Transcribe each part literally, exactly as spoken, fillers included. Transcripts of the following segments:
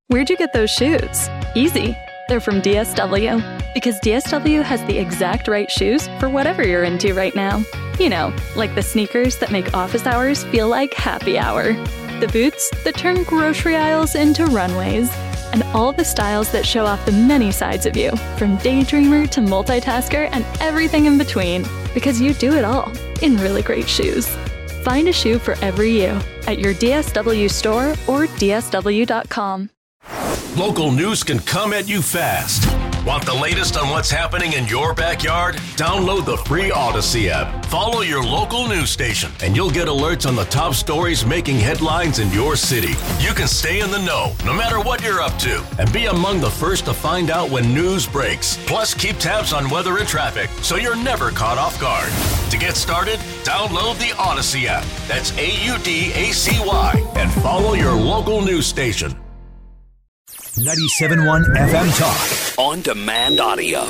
Where'd you get those shoes? Easy. They're from D S W. Because D S W has the exact right shoes for whatever you're into right now. You know, like the sneakers that make office hours feel like happy hour. The boots that turn grocery aisles into runways. And all the styles that show off the many sides of you, from daydreamer to multitasker and everything in between. Because you do it all in really great shoes. Find a shoe for every you at your D S W store or D S W dot com. Local news can come at you fast. Want the latest on what's happening in your backyard? Download the free Odyssey app. Follow your local news station, and you'll get alerts on the top stories making headlines in your city. You can stay in the know, no matter what you're up to, and be among the first to find out when news breaks. Plus, keep tabs on weather and traffic, so you're never caught off guard. To get started, download the Odyssey app. That's A U D A C Y, and follow your local news station. ninety-seven point one F M Talk. On demand audio.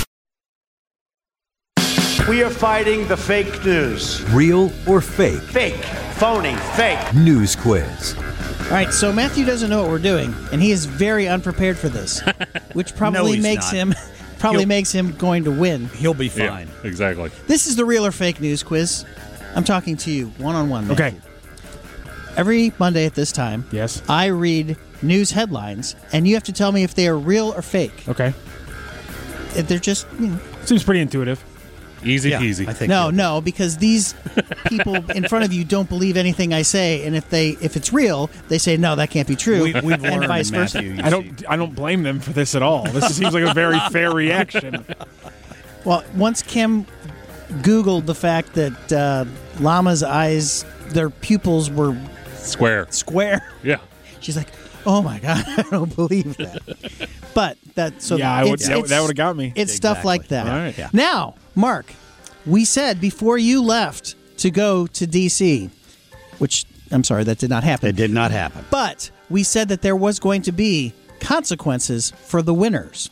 We are fighting the fake news. Real or fake? Fake. Phony. Fake. News quiz. All right, so Matthew doesn't know what we're doing, and he is very unprepared for this, which probably No, makes not. him probably He'll- makes him going to win. He'll be fine. Yeah, exactly. This is the real or fake news quiz. I'm talking to you one-on-one, Matthew. Okay. Every Monday at this time, Yes. I read news headlines, and you have to tell me if they are real or fake. Okay. If they're just, you know, Seems pretty intuitive. Easy Yeah, peasy. I think no, you'll- no, because these people in front of you don't believe anything I say, and if they if it's real, they say no, that can't be true, We, we've and learned, vice versa. Matthew. you I don't. see. I don't blame them for this at all. This seems like a very fair reaction. Well, once Kim Googled the fact that uh, llamas' eyes, their pupils were Square. square, Yeah. she's like, "Oh my god, I don't believe that." But that so yeah, I would, it's, that, it's- that would have got me. It's stuff like that. All right. Yeah. Now, Mark, we said before you left to go to D C, which I'm sorry, that did not happen. It did not happen. But we said that there was going to be consequences for the winners.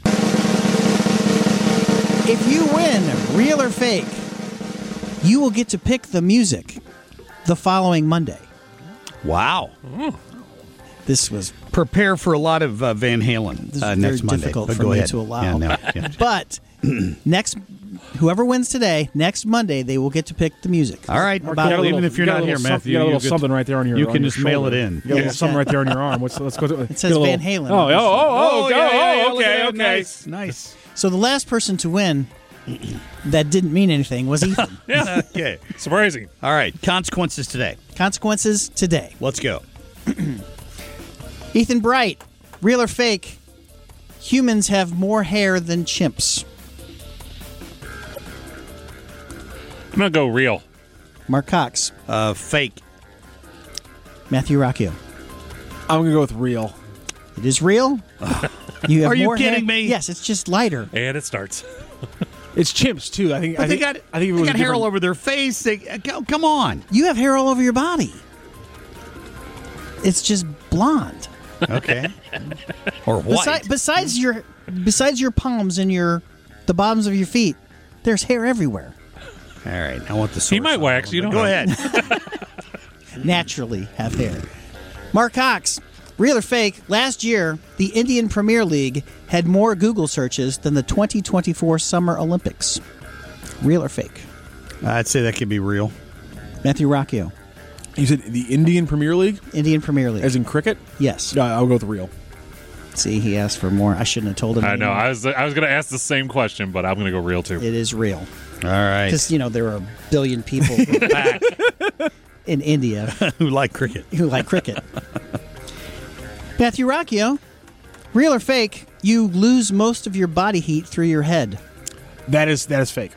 If you win, real or fake, you will get to pick the music the following Monday. Wow. This was Prepare for a lot of uh, Van Halen This is uh, very next Monday. difficult but for go me ahead. to allow. Yeah, no, yeah. But next, whoever wins today, next Monday, they will get to pick the music. All right. Mark, About you got a even little- if you're you got not a here, little some- Matthew, you got a little could- something right there on your. you on can your just mail it shoulder. in. You got a little Yeah. something right there on your arm. Let's let's go. To, It says get a little- Van Halen. Oh, oh, oh, oh, yeah, yeah, yeah, oh, look at okay, that. okay. Nice. Nice. So the last person to win that didn't mean anything was Ethan. Okay. Surprising. All right. Consequences today. Consequences today. Let's go. Ethan Bright, real or fake? Humans have more hair than chimps. I'm going to go real. Mark Cox, Uh, fake. Matthew Rocchio. I'm gonna go with real. It is real. You have Are you more hair- kidding me? Yes, it's just lighter. And it starts. It's chimps too. I think. But I they think, got, I think if it they was got a hair different- all over their face. They, uh, co- come on. You have hair all over your body. It's just blonde. Okay. Or white. Besi- besides your besides your palms and your the bottoms of your feet, there's hair everywhere. All right. I want the He source might on wax, that you one, don't but know. Go ahead. Naturally have hair. Mark Cox, real or fake? Last year, the Indian Premier League had more Google searches than the twenty twenty-four Summer Olympics. Real or fake? I'd say that could be real. Matthew Rocchio, You said the Indian Premier League, Indian Premier League. as in cricket. Yes. No, I'll go with real. See, he asked for more. I shouldn't have told him. I know. anymore. I was I was going to ask the same question, but I'm going to go real too. It is real. All right. Because, you know, there are a billion people Back in India who like cricket. who like cricket. Matthew Rocchio, real or fake? You lose most of your body heat through your head. That is that is fake.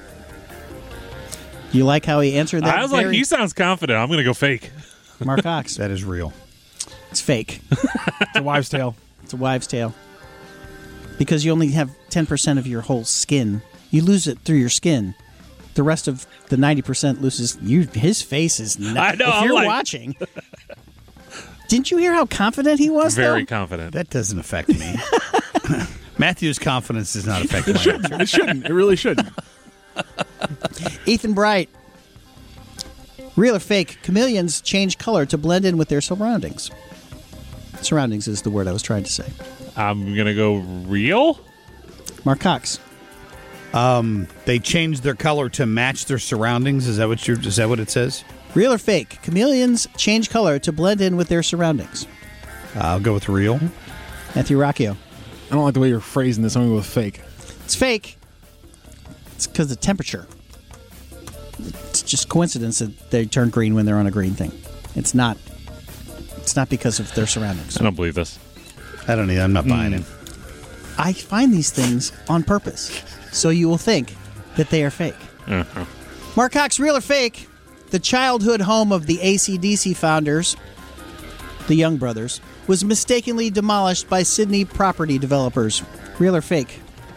Do you like how he answered that? I was like, very- he sounds confident. I'm going to go fake. Mark Cox. That is real. It's fake. It's a wives' tale. It's a wives' tale. Because you only have ten percent of your whole skin. You lose it through your skin. The rest of the ninety percent loses. You, his face is not. I know, If I'm you're like- watching. Didn't you hear how confident he was? Very though? confident. That doesn't affect me. Matthew's confidence does not affect my answer. It shouldn't. It really shouldn't. Ethan Bright. Real or fake? Chameleons change color to blend in with their surroundings. Surroundings is the word I was trying to say. I'm going to go real. Mark Cox. Um, they changed their color to match their surroundings. Is that what you? Is that what it says? Real or fake? Chameleons change color to blend in with their surroundings. I'll go with real. Matthew Rocchio. I don't like the way you're phrasing this. I'm going to go with fake. It's fake. It's because of temperature. It's just coincidence that they turn green when they're on a green thing. It's not. It's not because of their surroundings. I don't believe this. I don't need. I'm not buying Mm. it. I find these things on purpose, so you will think that they are fake. Uh-huh. Mark Cox, real or fake? The childhood home of the A C D C founders, the Young Brothers, was mistakenly demolished by Sydney property developers. Real or fake?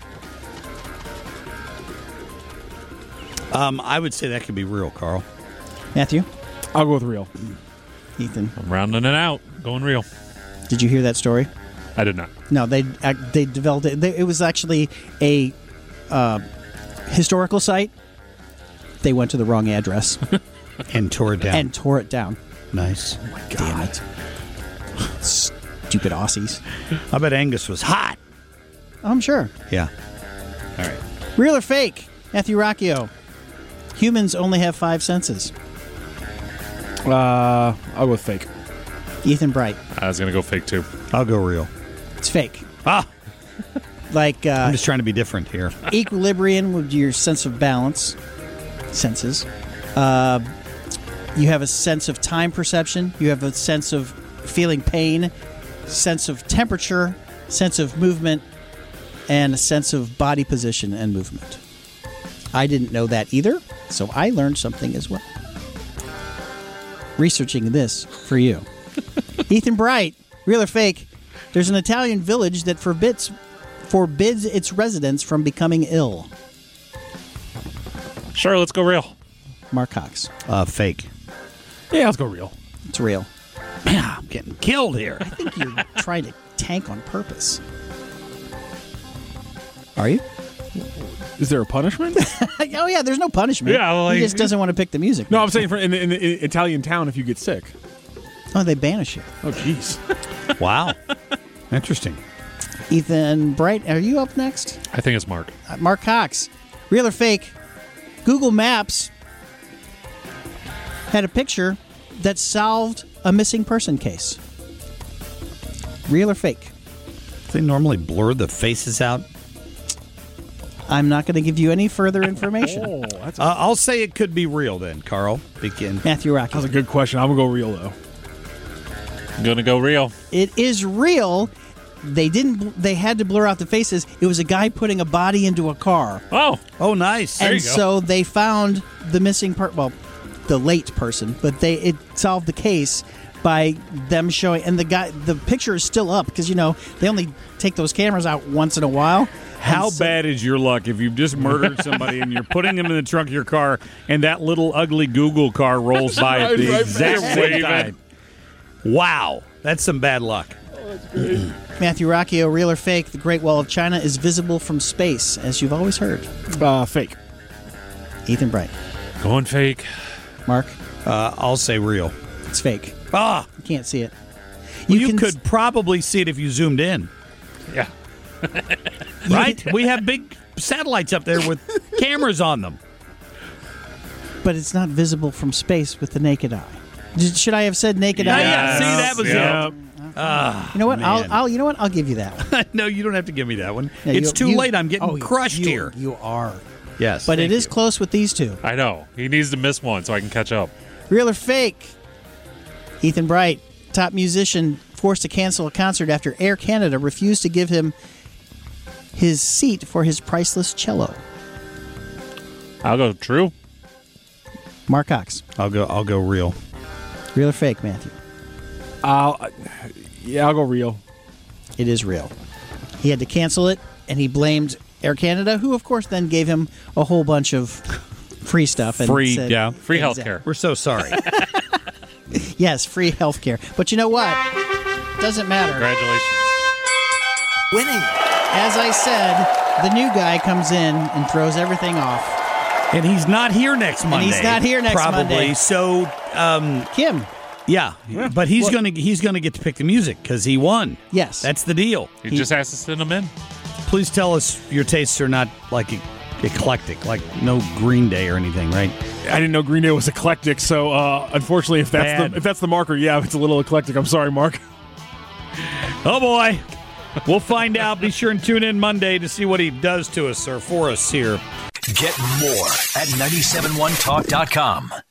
Um, I would say that could be real, Carl. Matthew? I'll go with real. Ethan? I'm rounding it out. Going real. Did you hear that story? I did not. No, they uh, they developed it. They, it was actually a uh, historical site. They went to the wrong address And tore it down. and tore it down. Nice. Oh my God. Damn it. Stupid Aussies. I bet Angus was hot. I'm sure. Yeah. All right. Real or fake? Matthew Rocchio. Humans only have five senses. Uh, I'll go with fake. Ethan Bright. I was going to go fake too. I'll go real. It's fake. Ah, Like uh, I'm just trying to be different here. equilibrium with your sense of balance. Senses. Uh, you have a sense of time perception. You have a sense of feeling pain, sense of temperature, sense of movement, and a sense of body position and movement. I didn't know that either, so I learned something as well. Researching this for you. Ethan Bright, real or fake? There's an Italian village that forbids forbids its residents from becoming ill. Sure, let's go real. Mark Cox. Uh, fake. Yeah, let's go real. It's real. Man, I'm getting killed here. I think you're trying to tank on purpose. Are you? Is there a punishment? Oh, yeah, there's no punishment. Yeah, well, he like- just doesn't want to pick the music. No, I'm saying for in, in, in Italian town if you get sick. Oh, they banish you. Oh, jeez. Wow. Interesting. Ethan Bright, are you up next? I think it's Mark. Uh, Mark Cox. Real or fake? Google Maps had a picture that solved a missing person case. Real or fake? They normally blur the faces out. I'm not going to give you any further information. Oh, that's a, Uh, I'll say it could be real then, Carl. Begin. Matthew that was a Rocky. good question. I'm going to go real, though. I'm going to go real. It is real. They didn't. They had to blur out the faces. It was a guy putting a body into a car, Oh, Oh, nice. and you go. so they found the missing part. Well, the late person, but they it solved the case by them showing. And the guy, the picture is still up because you know they only take those cameras out once in a while. How And so- bad is your luck if you've just murdered somebody and you're putting them in the trunk of your car and that little ugly Google car rolls by at the Right, exact right, same waving. time? Wow. That's some bad luck. Matthew Rocchio, real or fake? The Great Wall of China is visible from space, as you've always heard. Uh, fake. Ethan Bright, going fake. Mark, Uh, I'll say real. it's fake. Ah, You can't see it. you, can could probably see it if you zoomed in, Yeah. right? We have big satellites up there with cameras on them. but it's not visible from space with the naked eye. Did- Should I have said naked Yeah, eye? yeah. See, that was Yeah. it. Ah, You know what? I'll, man. I'll. You know what? I'll give you that one. no, you don't have to give me that one. Yeah, it's you- too you- late. I'm getting oh, crushed you- here. You are. Yes, But thank it is you. close with these two. I know. He needs to miss one so I can catch up. Real or fake? Ethan Bright, top musician, forced to cancel a concert after Air Canada refused to give him his seat for his priceless cello. I'll go true. Mark Cox. I'll go. I'll go real. Real or fake, Matthew? I'll, yeah, I'll go real. It is real. He had to cancel it, and he blamed Air Canada, who, of course, then gave him a whole bunch of free stuff. And Free, said, yeah. Free Exactly. healthcare. We're so sorry. Yes, free health care. But you know what? Doesn't matter. Congratulations. As I said, the new guy comes in and throws everything off. and he's not here next Monday. he's not here next probably. Monday. So, um, Kim. Yeah, but he's going to he's going to get to pick the music because he won. Yes. That's the deal. He, he just has to send them in. Please tell us your tastes are not like e- eclectic, like no Green Day or anything, right? I didn't know Green Day was eclectic, so uh, unfortunately, if that's Bad. the if that's the marker, yeah, it's a little eclectic. I'm sorry, Mark. Oh boy, we'll find out. Be sure and tune in Monday to see what he does to us or for us here. Get more at nine seven one talk dot com.